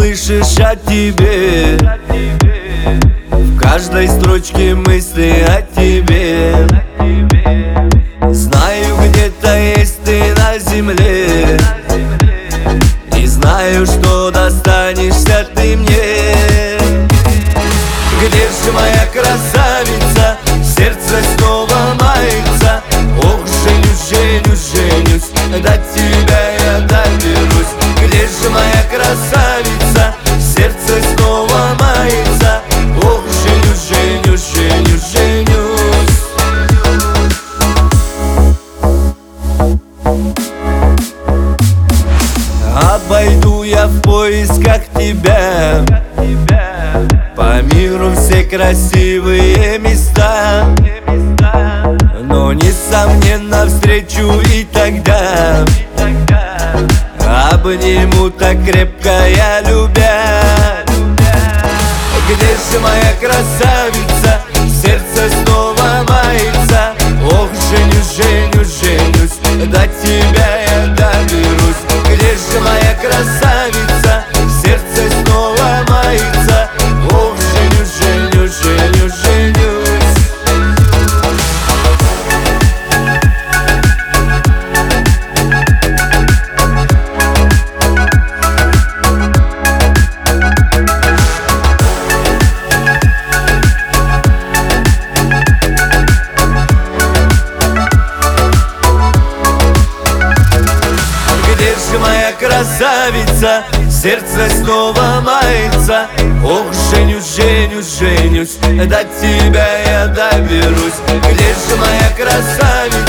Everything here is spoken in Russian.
слышишь о тебе, в каждой строчке мысли о тебе. Знаю, где-то есть ты на земле, и знаю, что достанешься ты мне. Где же моя красавица? Сердце снова мается. Ох, женюсь, женюсь, женюсь, до тебя я доберусь. Где же моя красавица? Сердце снова мается. Ох, женюсь, женюсь, женюсь, женюсь. Обойду я в поисках тебя по миру все красивые места, но несомненно встречу и тогда обниму так крепко я любя. Где же моя красавица? Сердце снова мается. Ох, женюсь, женюсь, женюсь, до тебя я доберусь. Где же моя красавица? Сердце снова мается. Ох, женюсь, женюсь, женюсь, женюсь. Где же моя красавица? Сердце снова мается. Ох, женюсь, женюсь, женюсь, до тебя я доберусь. Где же моя красавица?